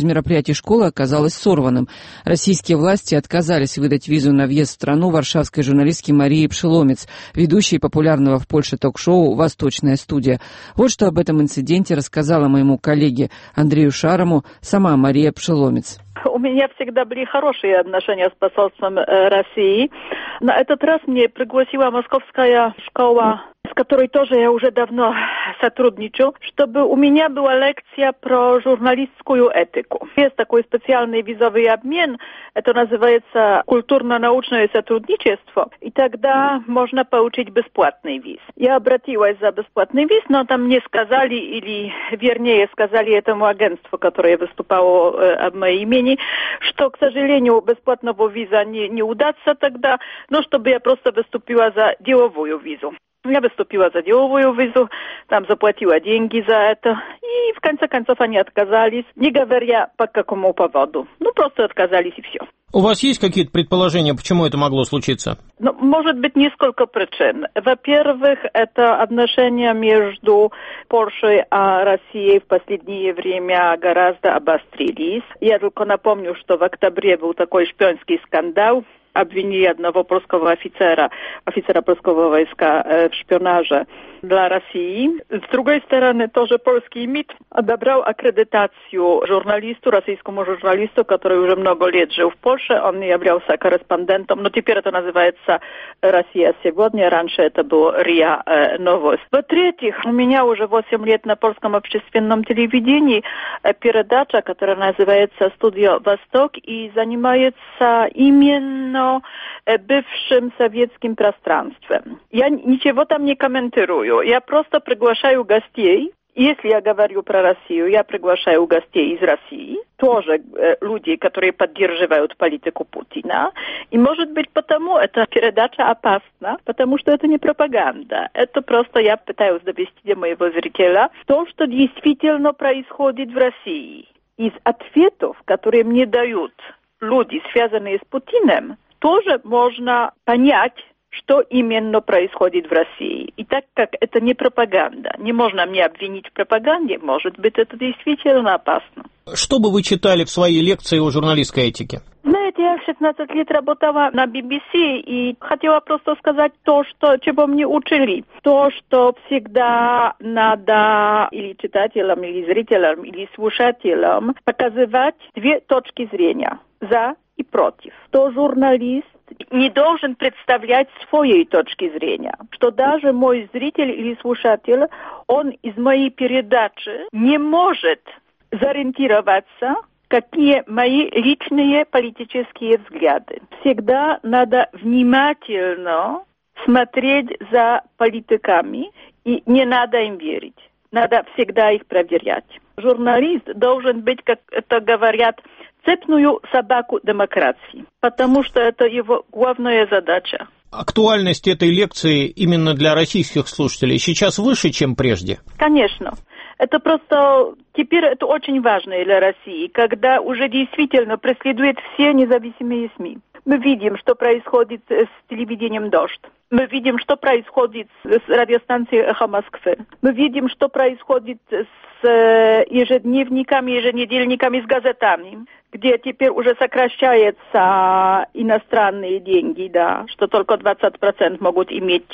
сорванным. Российские власти отказались выдать визу на въезд в страну варшавской журналистке Марии Пшеломец, ведущей популярного в Польше ток-шоу «Восточная студия». Вот что об этом инциденте рассказала моему коллеге Андрею Шарому сама Мария Пшеломец. У меня всегда были хорошие отношения с посольством России. На этот раз мне пригласила Московская школа, с которой тоже я уже давно сотрудничаю, чтобы у меня была лекция про журналистскую этику. Есть такой специальный визовый обмен, это называется культурно-научное сотрудничество, и тогда можно получить бесплатный виз. Я обратилась за бесплатный виз, но там мне сказали, или вернее сказали этому агентству, которое выступало об моем имени, что, к сожалению, бесплатного виза не удастся тогда, но чтобы я просто выступила за деловую визу. Я выступила за деловую визу, там заплатила деньги за это, и в конце концов они отказались, не говоря по какому поводу. Просто отказались и все. У вас есть какие-то предположения, почему это могло случиться? Может быть, несколько причин. Во-первых, это отношения между Польшей и Россией в последнее время гораздо обострились. Я только напомню, что в октябре был такой шпионский скандал. Обвинили одного польского офицера польского войска в шпионаже для России. С другой стороны, тоже польский МИД одобрял аккредитацию российскому журналисту, который уже много лет жил в Польше. Он являлся корреспондентом, но теперь это называется «Россия сегодня». Раньше это было РИА Новость. Во-третьих, у меня уже 8 лет на польском общественном телевидении передача, которая называется «Студия Восток» и занимается именно бывшим советским пространством. Я ничего там не комментирую. Я просто приглашаю гостей. Если я говорю про Россию, я приглашаю гостей из России, тоже люди, которые поддерживают политику Путина. И, может быть, потому эта передача опасна, потому что это не пропаганда. Это просто я пытаюсь довести до моего зрителя то, что действительно происходит в России. Из ответов, которые мне дают люди, связанные с Путиным, тоже можно понять, что именно происходит в России. И так как это не пропаганда, не можно мне обвинить в пропаганде, может быть, это действительно опасно. Что бы вы читали в своей лекции о журналистской этике? Знаете, я 16 лет работала на BBC и хотела просто сказать то, чего мне учили. То, что всегда надо или читателям, или зрителям, или слушателям показывать две точки зрения. За и против. То журналист не должен представлять своей точки зрения. Что даже мой зритель или слушатель, он из моей передачи не может сориентироваться, какие мои личные политические взгляды. Всегда надо внимательно смотреть за политиками и не надо им верить. Надо всегда их проверять. Журналист должен быть, как это говорят, цепную собаку демократии, потому что это его главная задача. Актуальность этой лекции именно для российских слушателей сейчас выше, чем прежде? Конечно. Это просто теперь это очень важно для России, когда уже действительно преследуют все независимые СМИ. Мы видим, что происходит с телевидением «Дождь». Мы видим, что происходит с радиостанцией «Эхо Москвы». Мы видим, что происходит с ежедневниками, еженедельниками, с газетами, где теперь уже сокращаются иностранные деньги, да, что только 20% могут иметь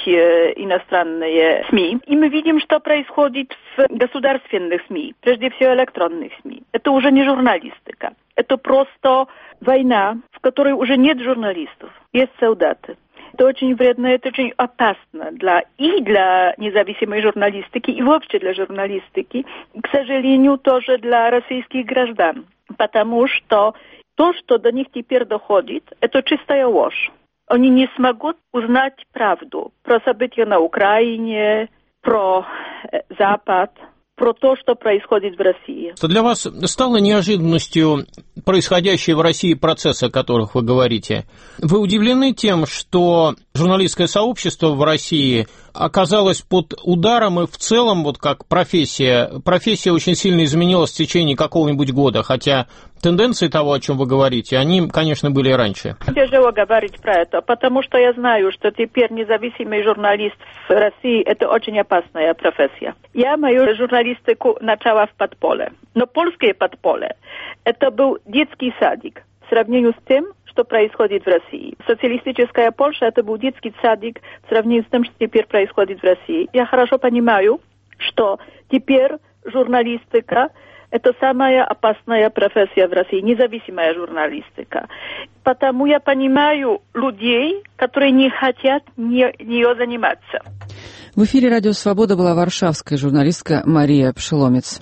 иностранные СМИ. И мы видим, что происходит в государственных СМИ, прежде всего электронных СМИ. Это уже не журналистика. Это просто война, в которой уже нет журналистов, есть солдаты. Это очень вредно, это очень опасно для независимой журналистики и вообще для журналистики. И, к сожалению, тоже для российских граждан. Потому что то, что до них теперь доходит, это чистая ложь. Они не смогут узнать правду про события на Украине, про Запад, про то, что происходит в России. Что для вас стало неожиданностью происходящие в России процессы, о которых вы говорите? Вы удивлены тем, что журналистское сообщество в России оказалось под ударом и в целом, вот как профессия очень сильно изменилась в течение какого-нибудь года, хотя тенденции того, о чем вы говорите, они, конечно, были и раньше. Тяжело говорить про это, потому что я знаю, что теперь независимый журналист в России – это очень опасная профессия. Я мою журналистику начала в подполе, но польское подполе – это был детский садик в сравнении с тем, что происходит в России. Социалистическая Польша – это был детский садик в сравнении с тем, что теперь происходит в России. Я хорошо понимаю, что теперь журналистика – это самая опасная профессия в России, независимая журналистика. Потому я понимаю людей, которые не хотят нее заниматься. В эфире «Радио Свобода» была варшавская журналистка Мария Пшеломец.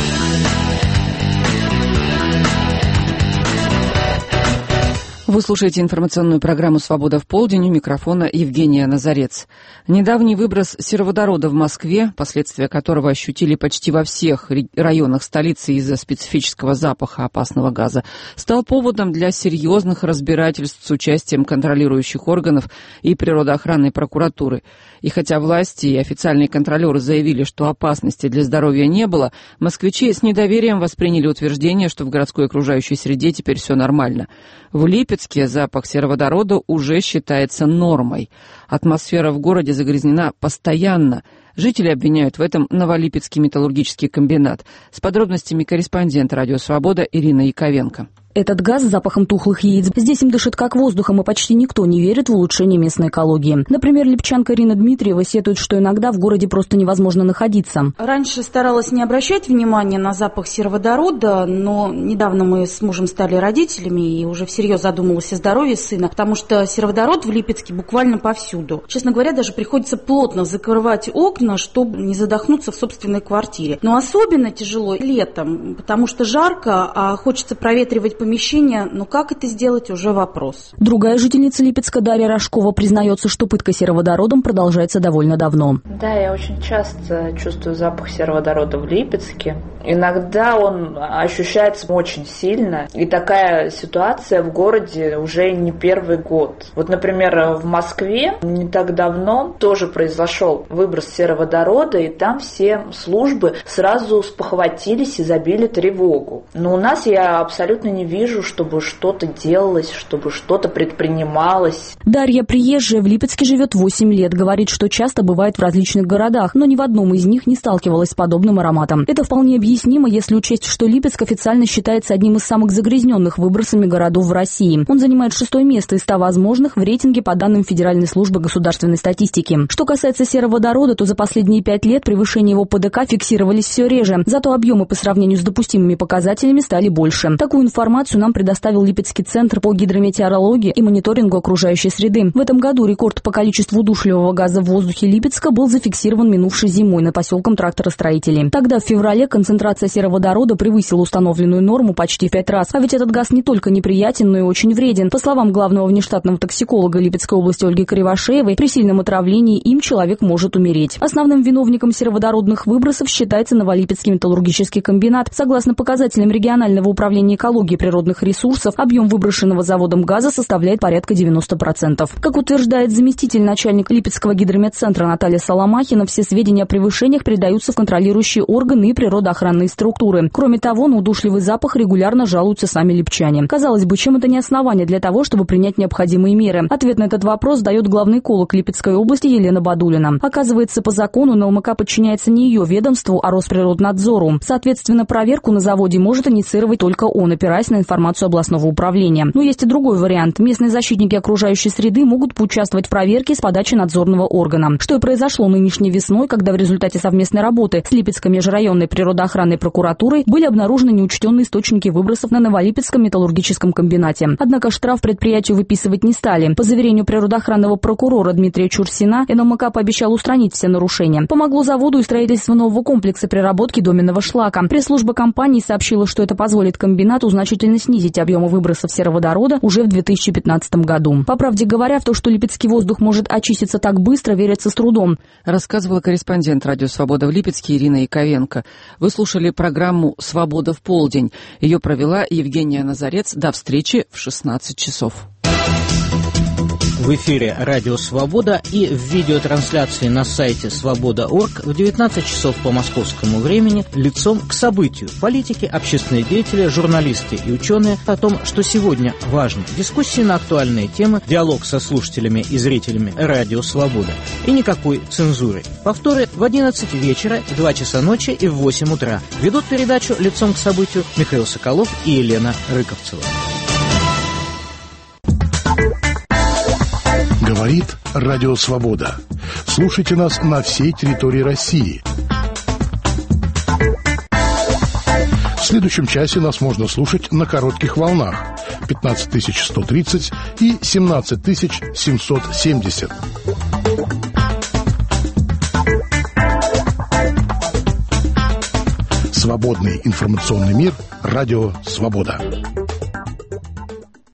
Вы слушаете информационную программу «Свобода в полдень», у микрофона Евгения Назарец. Недавний выброс сероводорода в Москве, последствия которого ощутили почти во всех районах столицы из-за специфического запаха опасного газа, стал поводом для серьезных разбирательств с участием контролирующих органов и природоохранной прокуратуры. И хотя власти и официальные контролеры заявили, что опасности для здоровья не было, москвичи с недоверием восприняли утверждение, что в городской окружающей среде теперь все нормально. В Липецке запах сероводорода уже считается нормой. Атмосфера в городе загрязнена постоянно. Жители обвиняют в этом Новолипецкий металлургический комбинат. С подробностями корреспондент «Радио Свобода» Ирина Яковенко. Этот газ с запахом тухлых яиц. Здесь им дышит как воздухом, и почти никто не верит в улучшение местной экологии. Например, липчанка Ирина Дмитриева сетует, что иногда в городе просто невозможно находиться. Раньше старалась не обращать внимания на запах сероводорода, но недавно мы с мужем стали родителями и уже всерьез задумалась о здоровье сына, потому что сероводород в Липецке буквально повсюду. Честно говоря, даже приходится плотно закрывать окна, чтобы не задохнуться в собственной квартире. Но особенно тяжело летом, потому что жарко, а хочется проветривать помещение, но как это сделать, уже вопрос. Другая жительница Липецка Дарья Рожкова признается, что пытка сероводородом продолжается довольно давно. Да, я очень часто чувствую запах сероводорода в Липецке. Иногда он ощущается очень сильно, и такая ситуация в городе уже не первый год. Вот, например, в Москве не так давно тоже произошел выброс сероводорода, и там все службы сразу спохватились и забили тревогу. Но у нас я абсолютно не вижу, чтобы что-то делалось, чтобы что-то предпринималось. Дарья приезжая, в Липецке живет 8 лет. Говорит, что часто бывает в различных городах, но ни в одном из них не сталкивалась с подобным ароматом. Это вполне объяснимо, если учесть, что Липецк официально считается одним из самых загрязненных выбросами городов в России. Он занимает 6-е место из 100 возможных в рейтинге по данным Федеральной службы государственной статистики. Что касается сероводорода, то за последние 5 лет превышения его ПДК фиксировались все реже. Зато объемы по сравнению с допустимыми показателями стали больше. Такую информацию нам предоставил Липецкий центр по гидрометеорологии и мониторингу окружающей среды. В этом году рекорд по количеству удушливого газа в воздухе Липецка был зафиксирован минувшей зимой над поселком тракторостроителей. Тогда в феврале концентрация сероводорода превысила установленную норму почти в 5 раз. А ведь этот газ не только неприятен, но и очень вреден. По словам главного внештатного токсиколога Липецкой области Ольги Кривошеевой, при сильном отравлении им человек может умереть. Основным виновником сероводородных выбросов считается Новолипецкий металлургический комбинат. Согласно показателям регионального управления экологии природных ресурсов, объем выброшенного заводом газа составляет порядка 90%. Как утверждает заместитель начальника Липецкого гидрометцентра Наталья Соломахина, все сведения о превышениях передаются в контролирующие органы и природоохранные структуры. Кроме того, на удушливый запах регулярно жалуются сами липчане. Казалось бы, чем это не основание для того, чтобы принять необходимые меры? Ответ на этот вопрос дает главный эколог Липецкой области Елена Бадулина. Оказывается, по закону НЛМК подчиняется не ее ведомству, а Росприроднадзору. Соответственно, проверку на заводе может инициировать только он, опираясь на информацию областного управления. Но есть и другой вариант. Местные защитники окружающей среды могут поучаствовать в проверке с подачи надзорного органа. Что и произошло нынешней весной, когда в результате совместной работы с Липецкой межрайонной природоохранной прокуратурой были обнаружены неучтенные источники выбросов на Новолипецком металлургическом комбинате. Однако штраф предприятию выписывать не стали. По заверению природоохранного прокурора Дмитрия Чурсина, НЛМК пообещал устранить все нарушения нарушения. Помогло заводу и строительство нового комплекса переработки доменного шлака. Пресс-служба компании сообщила, что это позволит комбинату значительно снизить объемы выбросов сероводорода уже в 2015 году. По правде говоря, в то, что липецкий воздух может очиститься так быстро, верится с трудом. Рассказывала корреспондент «Радио Свобода» в Липецке Ирина Яковенко. Вы слушали программу «Свобода в полдень». Ее провела Евгения Назарец. До встречи в 16 часов. В эфире «Радио Свобода» и в видеотрансляции на сайте свобода.орг в 19 часов по московскому времени лицом к событию. Политики, общественные деятели, журналисты и ученые о том, что сегодня важно. Дискуссии на актуальные темы, диалог со слушателями и зрителями «Радио Свобода». И никакой цензуры. Повторы в 11 вечера, в 2 часа ночи и в 8 утра. Ведут передачу лицом к событию Михаил Соколов и Елена Рыковцева. Говорит Радио Свобода. Слушайте нас на всей территории России. В следующем часе нас можно слушать на коротких волнах 15130 и 17770. Свободный информационный мир. Радио Свобода.